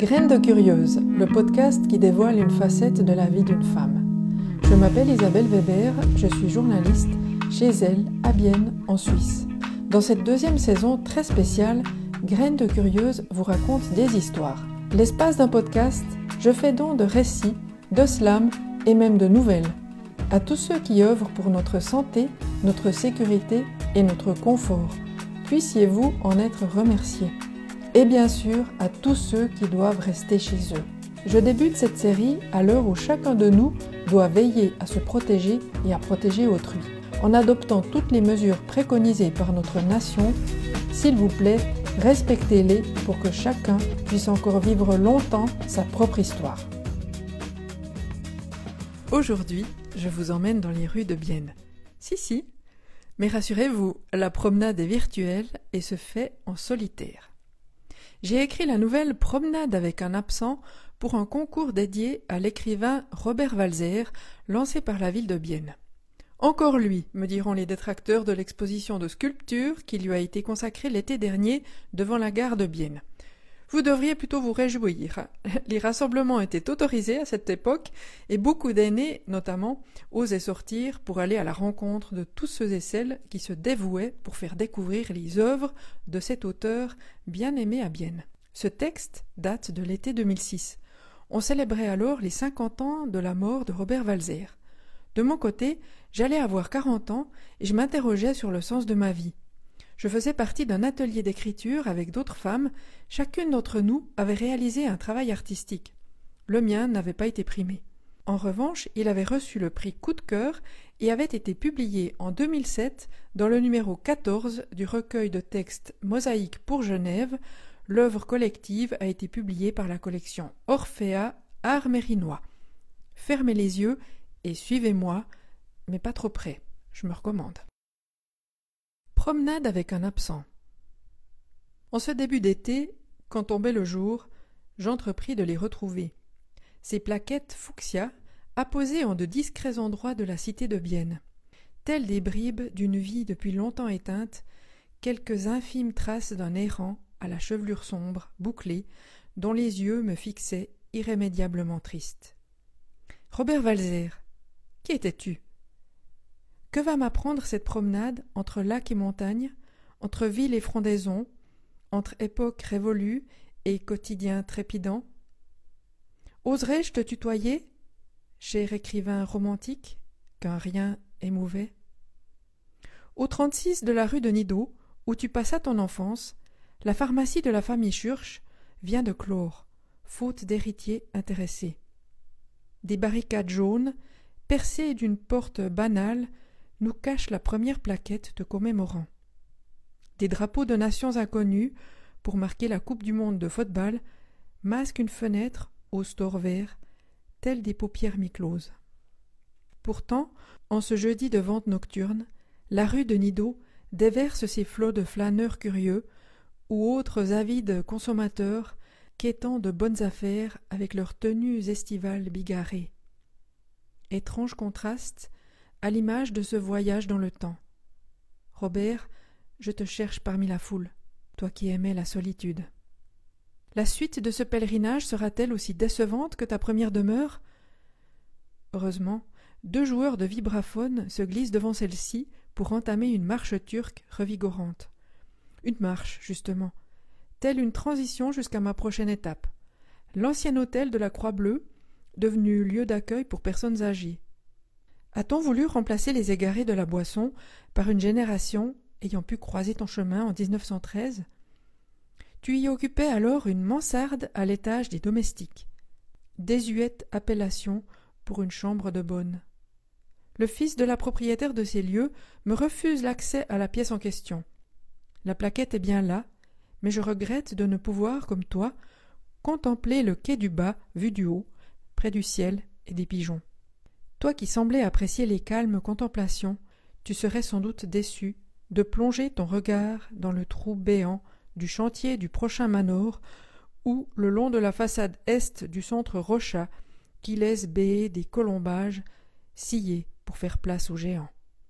Graines de curieuse, le podcast qui dévoile une facette de la vie d'une femme. Je m'appelle Isabelle Weber, je suis journaliste chez elle, à Bienne, en Suisse. Dans cette deuxième saison très spéciale, Graines de curieuse vous raconte des histoires. L'espace d'un podcast, je fais don de récits, de slams et même de nouvelles. À tous ceux qui œuvrent pour notre santé, notre sécurité et notre confort, puissiez-vous en être remerciés. Et bien sûr, à tous ceux qui doivent rester chez eux. Je débute cette série à l'heure où chacun de nous doit veiller à se protéger et à protéger autrui. En adoptant toutes les mesures préconisées par notre nation, s'il vous plaît, respectez-les pour que chacun puisse encore vivre longtemps sa propre histoire. Aujourd'hui, je vous emmène dans les rues de Bienne. Si, mais rassurez-vous, la promenade est virtuelle et se fait en solitaire. J'ai écrit la nouvelle Promenade avec un absent pour un concours dédié à l'écrivain Robert Walser, lancé par la ville de Bienne. Encore lui, me diront les détracteurs de l'exposition de sculpture qui lui a été consacrée l'été dernier devant la gare de Bienne. Vous devriez plutôt vous réjouir. Les rassemblements étaient autorisés à cette époque et beaucoup d'aînés, notamment, osaient sortir pour aller à la rencontre de tous ceux et celles qui se dévouaient pour faire découvrir les œuvres de cet auteur bien aimé à Bienne. Ce texte date de l'été 2006. On célébrait alors les 50 ans de la mort de Robert Walser. De mon côté, j'allais avoir 40 ans et je m'interrogeais sur le sens de ma vie. Je faisais partie d'un atelier d'écriture avec d'autres femmes. Chacune d'entre nous avait réalisé un travail artistique. Le mien n'avait pas été primé. En revanche, il avait reçu le prix Coup de cœur et avait été publié en 2007 dans le numéro 14 du recueil de textes Mosaïque pour Genève. L'œuvre collective a été publiée par la collection Orphea Art Mérinois. Fermez les yeux et suivez-moi, mais pas trop près, je me recommande. Promenade avec un absent. En ce début d'été, quand tombait le jour, j'entrepris de les retrouver. Ces plaquettes fuchsia, apposées en de discrets endroits de la cité de Bienne. Telles des bribes d'une vie depuis longtemps éteinte, quelques infimes traces d'un errant à la chevelure sombre, bouclée, dont les yeux me fixaient irrémédiablement triste. Robert Walser, qui étais-tu ? Que va m'apprendre cette promenade entre lac et montagne, entre ville et frondaison, entre époque révolue et quotidien trépidant ? Oserais-je te tutoyer, cher écrivain romantique, qu'un rien émouvait ? Au 36 de la rue de Nidau, où tu passas ton enfance, la pharmacie de la famille Schurch vient de clore, faute d'héritiers intéressés. Des barricades jaunes, percées d'une porte banale, nous cachent la première plaquette te commémorant. Des drapeaux de nations inconnues, pour marquer la Coupe du monde de football, masquent une fenêtre au store vert, telles des paupières mi-closes. Pourtant, en ce jeudi de vente nocturne, la rue de Nidau déverse ses flots de flâneurs curieux ou autres avides consommateurs quêtant de bonnes affaires avec leurs tenues estivales bigarrées. Étrange contraste à l'image de ce voyage dans le temps. Robert, je te cherche parmi la foule, toi qui aimais la solitude. La suite de ce pèlerinage sera-t-elle aussi décevante que ta première demeure ? Heureusement, 2 joueurs de vibraphone se glissent devant celle-ci pour entamer une marche turque revigorante. Une marche, justement, telle une transition jusqu'à ma prochaine étape. L'ancien hôtel de la Croix-Bleue, devenu lieu d'accueil pour personnes âgées. A-t-on voulu remplacer les égarés de la Boisson par une génération ayant pu croiser ton chemin en 1913 ? Tu y occupais alors une mansarde à l'étage des domestiques. Désuète appellation pour une chambre de bonne. Le fils de la propriétaire de ces lieux me refuse l'accès à la pièce en question. La plaquette est bien là, mais je regrette de ne pouvoir, comme toi, contempler le quai du bas vu du haut, près du ciel et des pigeons. Toi qui semblais apprécier les calmes contemplations, tu serais sans doute déçu de plonger ton regard dans le trou béant du chantier du prochain manor ou le long de la façade est du centre Rochat qui laisse béer des colombages sciés pour faire place aux géants.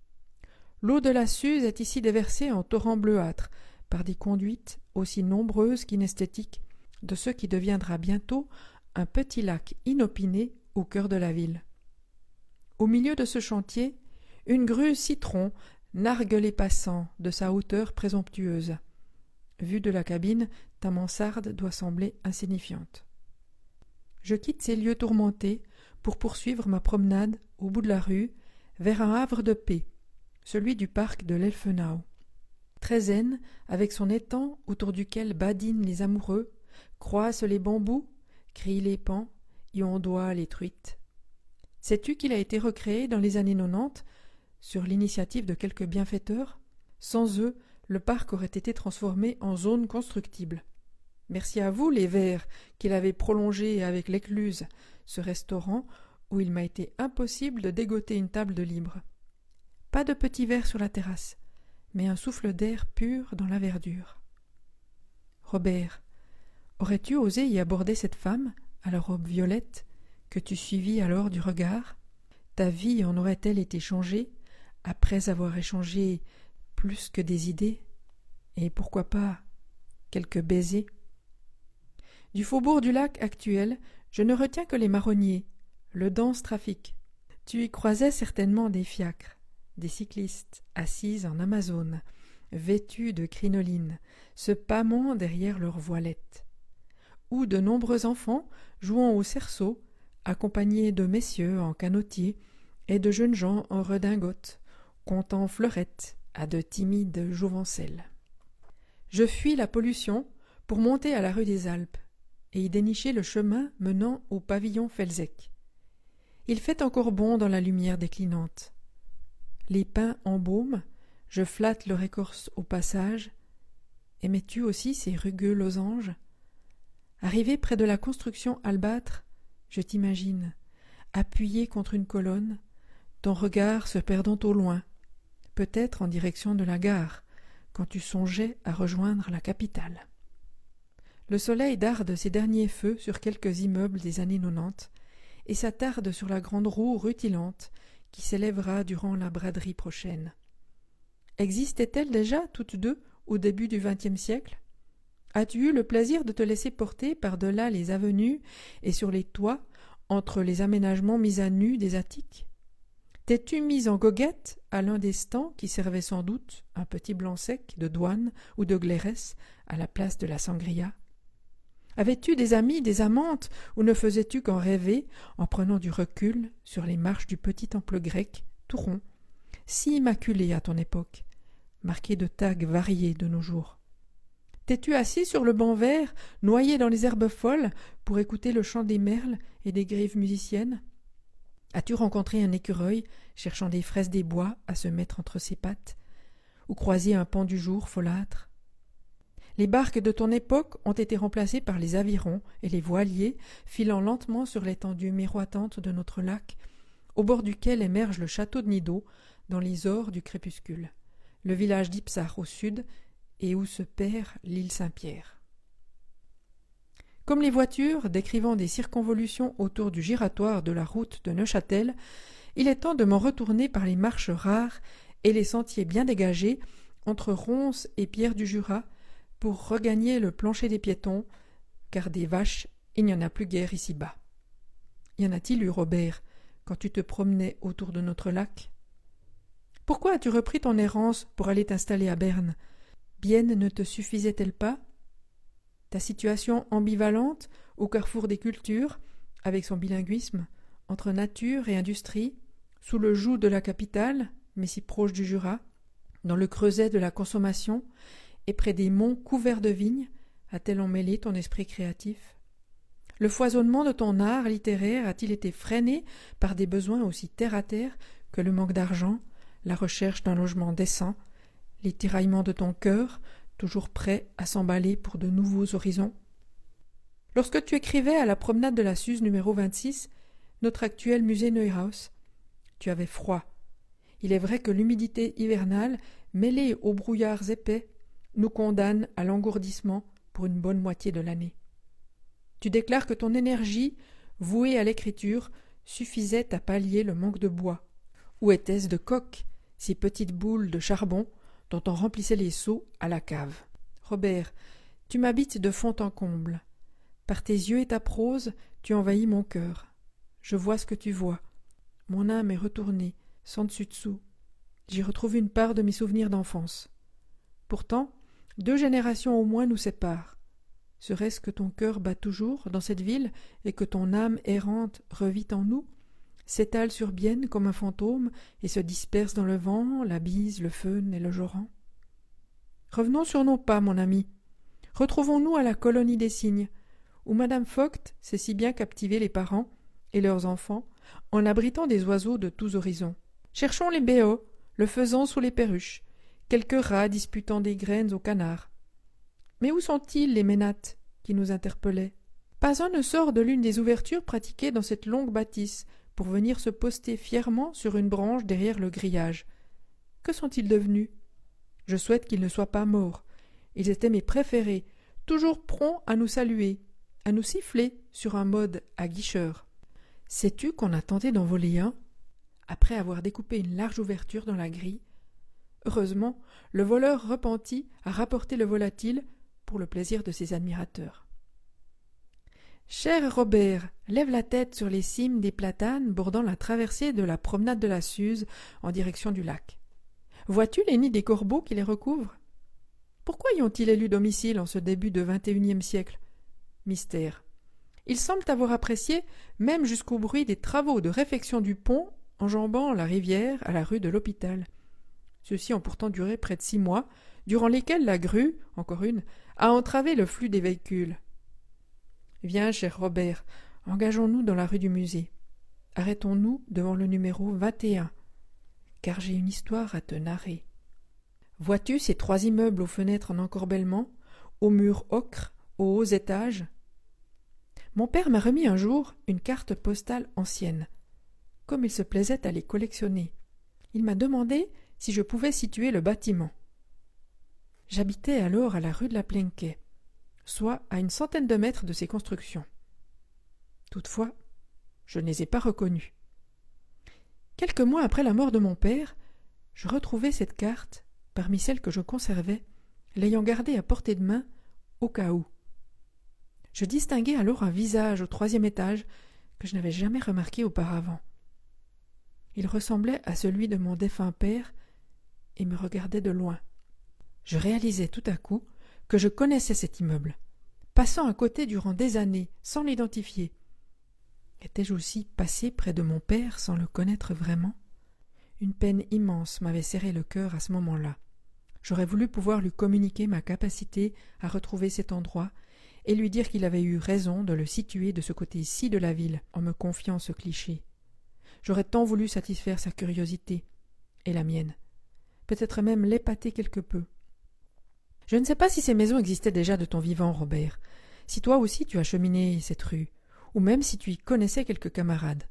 L'eau de la Suze est ici déversée en torrents bleuâtres par des conduites aussi nombreuses qu'inesthétiques de ce qui deviendra bientôt un petit lac inopiné au cœur de la ville. Au milieu de ce chantier, une grue citron nargue les passants de sa hauteur présomptueuse. Vue de la cabine, ta mansarde doit sembler insignifiante. Je quitte ces lieux tourmentés pour poursuivre ma promenade au bout de la rue vers un havre de paix, celui du parc de l'Elfenau. Très zen, avec son étang autour duquel badinent les amoureux, croissent les bambous, crient les paons, y ondoient les truites. Sais-tu qu'il a été recréé dans les années 90 sur l'initiative de quelques bienfaiteurs? Sans eux, le parc aurait été transformé en zone constructible. Merci à vous, les Verts, qui l'avez prolongé avec l'écluse, ce restaurant où il m'a été impossible de dégoter une table de libre. Pas de petits verres sur la terrasse, mais un souffle d'air pur dans la verdure. Robert, aurais-tu osé y aborder cette femme, à la robe violette, que tu suivis alors du regard? Ta vie en aurait-elle été changée, après avoir échangé plus que des idées, et pourquoi pas quelques baisers? Du faubourg du lac actuel, je ne retiens que les marronniers, le dense trafic. Tu y croisais certainement des fiacres, des cyclistes assis en amazone, vêtus de crinolines, se pâmant derrière leurs voilettes, ou de nombreux enfants jouant au cerceau, accompagnés de messieurs en canotier et de jeunes gens en redingote, comptant fleurettes à de timides jouvencelles. Je fuis la pollution pour monter à la rue des Alpes et y dénicher le chemin menant au pavillon Felzec. Il fait encore bon dans la lumière déclinante. Les pins embaument, je flatte leur écorce au passage. Aimais-tu aussi ces rugueux losanges? Arrivé près de la construction albâtre, je t'imagine, appuyé contre une colonne, ton regard se perdant au loin, peut-être en direction de la gare, quand tu songeais à rejoindre la capitale. Le soleil darde ses derniers feux sur quelques immeubles des années 90 et s'attarde sur la grande roue rutilante qui s'élèvera durant la braderie prochaine. Existaient-elles déjà toutes deux au début du XXe siècle? As-tu eu le plaisir de te laisser porter par-delà les avenues et sur les toits, entre les aménagements mis à nu des attiques? T'es-tu mise en goguette à l'un des stands qui servait sans doute un petit blanc sec de douane ou de glairesse à la place de la sangria? Avais-tu des amis, des amantes, ou ne faisais-tu qu'en rêver en prenant du recul sur les marches du petit temple grec, tout rond, si immaculé à ton époque, marqué de tags variés de nos jours? T'es-tu assis sur le banc vert, noyé dans les herbes folles, pour écouter le chant des merles et des grives musiciennes? As-tu rencontré un écureuil cherchant des fraises des bois à se mettre entre ses pattes, ou croisé un pan du jour folâtre? Les barques de ton époque ont été remplacées par les avirons et les voiliers, filant lentement sur l'étendue miroitante de notre lac, au bord duquel émerge le château de Nido, dans les ors du crépuscule, le village d'Ipsar au sud, et où se perd l'île Saint-Pierre. Comme les voitures décrivant des circonvolutions autour du giratoire de la route de Neuchâtel, il est temps de m'en retourner par les marches rares et les sentiers bien dégagés entre Ronces et Pierre du Jura, pour regagner le plancher des piétons, car des vaches, il n'y en a plus guère ici-bas. Y en a-t-il eu, Robert, quand tu te promenais autour de notre lac? Pourquoi as-tu repris ton errance pour aller t'installer à Berne? Bienne ne te suffisait-elle pas? Ta situation ambivalente, au carrefour des cultures, avec son bilinguisme, entre nature et industrie, sous le joug de la capitale, mais si proche du Jura, dans le creuset de la consommation, et près des monts couverts de vignes, a-t-elle emmêlé ton esprit créatif? Le foisonnement de ton art littéraire a-t-il été freiné par des besoins aussi terre-à-terre que le manque d'argent, la recherche d'un logement décent, les tiraillements de ton cœur, toujours prêt à s'emballer pour de nouveaux horizons? Lorsque tu écrivais à la promenade de la Suze numéro 26, notre actuel musée Neuhaus, tu avais froid. Il est vrai que l'humidité hivernale, mêlée aux brouillards épais, nous condamne à l'engourdissement pour une bonne moitié de l'année. Tu déclares que ton énergie, vouée à l'écriture, suffisait à pallier le manque de bois. Où étaient-ce de coques, ces petites boules de charbon dont on remplissait les seaux à la cave? Robert, tu m'habites de fond en comble. Par tes yeux et ta prose, tu envahis mon cœur. Je vois ce que tu vois. Mon âme est retournée, sans dessus-dessous. J'y retrouve une part de mes souvenirs d'enfance. Pourtant, 2 générations au moins nous séparent. Serait-ce que ton cœur bat toujours dans cette ville et que ton âme errante revit en nous, s'étale sur Bienne comme un fantôme et se disperse dans le vent, la bise, le fœhn et le joran? Revenons sur nos pas, mon ami. Retrouvons-nous à la colonie des cygnes, où madame Vogt sait si bien captiver les parents et leurs enfants en abritant des oiseaux de tous horizons. Cherchons les béots, le faisan sous les perruches, quelques rats disputant des graines aux canards. Mais où sont-ils, les ménates, qui nous interpellaient? Pas un ne sort de l'une des ouvertures pratiquées dans cette longue bâtisse pour venir se poster fièrement sur une branche derrière le grillage. Que sont-ils devenus? Je souhaite qu'ils ne soient pas morts. Ils étaient mes préférés, toujours prompts à nous saluer, à nous siffler sur un mode aguicheur. Sais-tu qu'on a tenté d'en voler un, après avoir découpé une large ouverture dans la grille? Heureusement, le voleur repenti a rapporté le volatile pour le plaisir de ses admirateurs. Cher Robert, lève la tête sur les cimes des platanes bordant la traversée de la promenade de la Suze en direction du lac. Vois-tu les nids des corbeaux qui les recouvrent? Pourquoi y ont-ils élu domicile en ce début de XXIe siècle? Mystère. Ils semblent avoir apprécié même jusqu'au bruit des travaux de réfection du pont enjambant la rivière à la rue de l'Hôpital. Ceux-ci ont pourtant duré près de 6 mois, durant lesquels la grue, encore une, a entravé le flux des véhicules. Viens, cher Robert, engageons-nous dans la rue du Musée. Arrêtons-nous devant le numéro 21, car j'ai une histoire à te narrer. Vois-tu ces 3 immeubles aux fenêtres en encorbellement, aux murs ocre, aux hauts étages? Mon père m'a remis un jour une carte postale ancienne, comme il se plaisait à les collectionner. Il m'a demandé si je pouvais situer le bâtiment. J'habitais alors à la rue de la Plenquet, soit à une centaine de mètres de ces constructions. Toutefois, je ne les ai pas reconnus. Quelques mois après la mort de mon père, je retrouvai cette carte parmi celles que je conservais, l'ayant gardée à portée de main au cas où. Je distinguai alors un visage au 3e étage que je n'avais jamais remarqué auparavant. Il ressemblait à celui de mon défunt père et me regardait de loin. Je réalisai tout à coup que je connaissais cet immeuble, passant à côté durant des années sans l'identifier. Étais-je aussi passé près de mon père sans le connaître vraiment? Une peine immense m'avait serré le cœur à ce moment-là. J'aurais voulu pouvoir lui communiquer ma capacité à retrouver cet endroit et lui dire qu'il avait eu raison de le situer de ce côté-ci de la ville en me confiant ce cliché. J'aurais tant voulu satisfaire sa curiosité, et la mienne, peut-être même l'épater quelque peu. Je ne sais pas si ces maisons existaient déjà de ton vivant, Robert, si toi aussi tu as cheminé cette rue, ou même si tu y connaissais quelques camarades.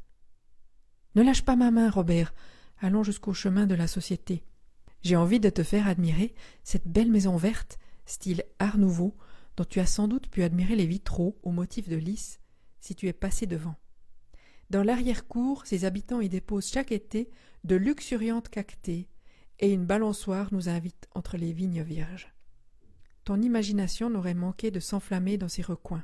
Ne lâche pas ma main, Robert, allons jusqu'au chemin de la Société. J'ai envie de te faire admirer cette belle maison verte, style Art Nouveau, dont tu as sans doute pu admirer les vitraux au motif de lys, si tu es passé devant. Dans l'arrière-cour, ses habitants y déposent chaque été de luxuriantes cactées, et une balançoire nous invite entre les vignes vierges. Ton imagination n'aurait manqué de s'enflammer dans ces recoins.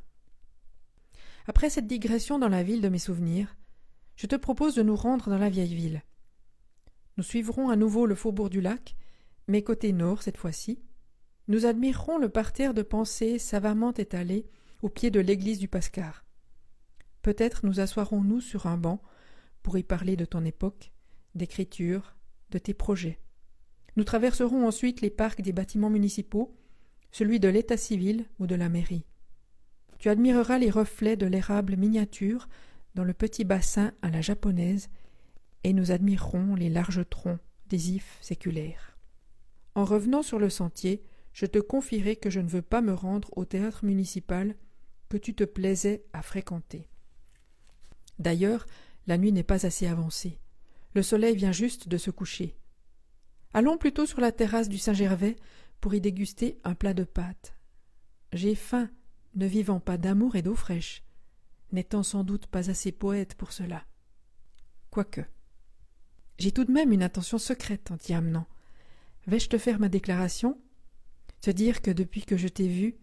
Après cette digression dans la ville de mes souvenirs, je te propose de nous rendre dans la vieille ville. Nous suivrons à nouveau le faubourg du lac, mais côté nord cette fois-ci. Nous admirerons le parterre de pensées savamment étalé au pied de l'église du Pascar. Peut-être nous assoirons-nous sur un banc pour y parler de ton époque, d'écriture, de tes projets. Nous traverserons ensuite les parcs des bâtiments municipaux, celui de l'état civil ou de la mairie. Tu admireras les reflets de l'érable miniature dans le petit bassin à la japonaise, et nous admirerons les larges troncs des ifs séculaires. En revenant sur le sentier, je te confierai que je ne veux pas me rendre au théâtre municipal que tu te plaisais à fréquenter. D'ailleurs, la nuit n'est pas assez avancée. Le soleil vient juste de se coucher. Allons plutôt sur la terrasse du Saint-Gervais pour y déguster un plat de pâtes. J'ai faim, ne vivant pas d'amour et d'eau fraîche, n'étant sans doute pas assez poète pour cela. Quoique. J'ai tout de même une intention secrète en t'y amenant. Vais-je te faire ma déclaration? Te dire que depuis que je t'ai vu,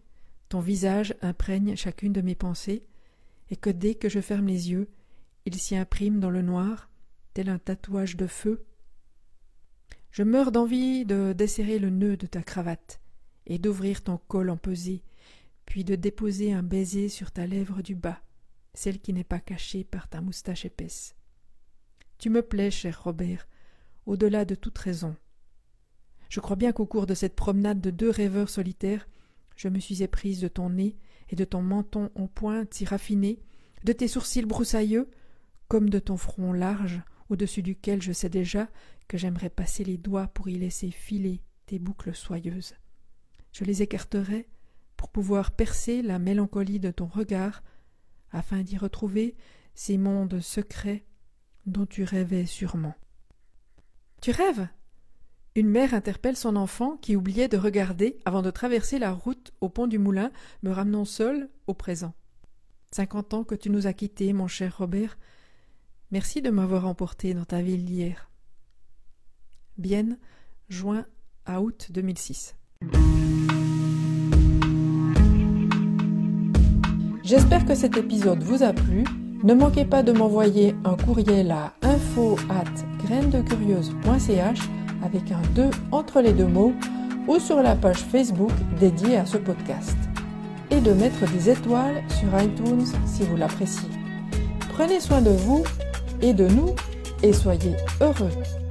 ton visage imprègne chacune de mes pensées, et que dès que je ferme les yeux, il s'y imprime dans le noir, tel un tatouage de feu. Je meurs d'envie de desserrer le nœud de ta cravate, et d'ouvrir ton col empesé, puis de déposer un baiser sur ta lèvre du bas, celle qui n'est pas cachée par ta moustache épaisse. Tu me plais, cher Robert, au-delà de toute raison. Je crois bien qu'au cours de cette promenade de 2 rêveurs solitaires, je me suis éprise de ton nez et de ton menton en pointe si raffiné, de tes sourcils broussailleux, comme de ton front large, au-dessus duquel je sais déjà que j'aimerais passer les doigts pour y laisser filer tes boucles soyeuses. Je les écarterai pour pouvoir percer la mélancolie de ton regard, afin d'y retrouver ces mondes secrets dont tu rêvais sûrement. Tu rêves ? Une mère interpelle son enfant qui oubliait de regarder avant de traverser la route au pont du Moulin, me ramenant seul au présent. 50 ans que tu nous as quittés, mon cher Robert. Merci de m'avoir emporté dans ta ville d'hier. Bienne, juin à août 2006. J'espère que cet épisode vous a plu. Ne manquez pas de m'envoyer un courriel à info@grainesdecurieuses.ch avec un 2 entre les 2 mots ou sur la page Facebook dédiée à ce podcast. Et de mettre des étoiles sur iTunes si vous l'appréciez. Prenez soin de vous et de nous et soyez heureux.